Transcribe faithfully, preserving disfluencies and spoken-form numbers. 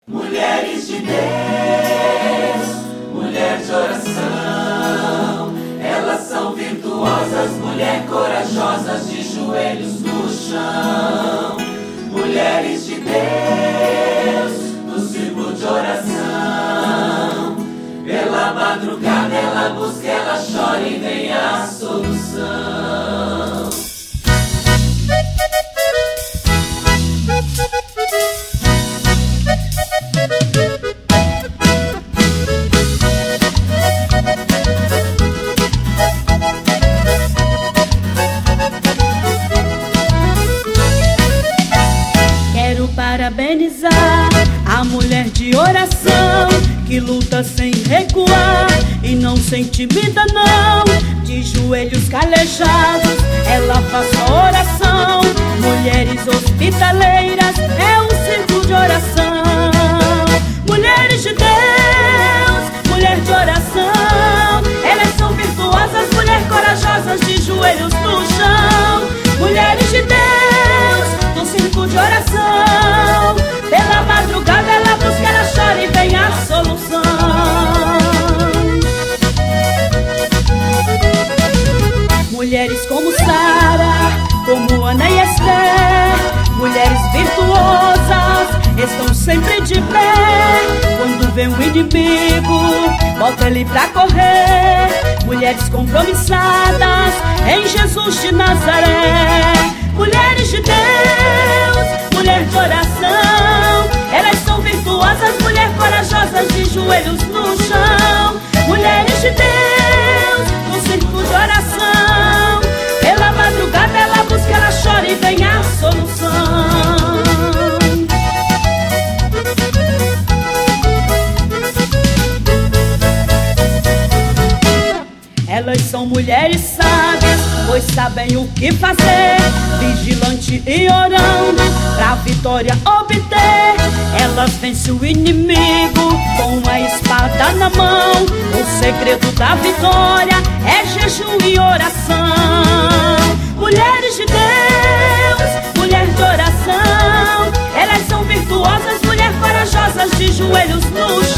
Mulheres de Deus, mulher de oração, elas são virtuosas, mulher corajosas, de joelhos no chão. Mulheres de Deus, no círculo de oração, pela madrugada ela busca, ela chora e vem a solução. Quero parabenizar a mulher de oração, que luta sem recuar e não se intimida não. De joelhos calejados ela faz sua oração. Mulheres hospitaleiras é um círculo de oração. Mulheres de Deus, mulher de oração, elas são virtuosas, mulheres corajosas, de joelhos no chão. Mulheres de Deus, no círculo de oração, pela madrugada ela busca, ela chora e vem a solução. Mulheres como Sara, como Ana e Esther, mulheres virtuosas, estão sempre de pé. Quando vem o inimigo, volta ele pra correr. Mulheres compromissadas em Jesus de Nazaré. Mulheres de Deus, mulher de oração, elas são virtuosas, mulher corajosas, de joelhos no chão. Mulheres de Deus, no círculo de oração, pela madrugada ela busca, ela chora e vem a solução. Elas são mulheres sábias, pois sabem o que fazer, vigilante e orando, pra vitória obter. Elas vencem o inimigo com a espada na mão. O segredo da vitória é jejum e oração. Mulheres de Deus, mulher de oração, elas são virtuosas, mulher corajosas, de joelhos no chão.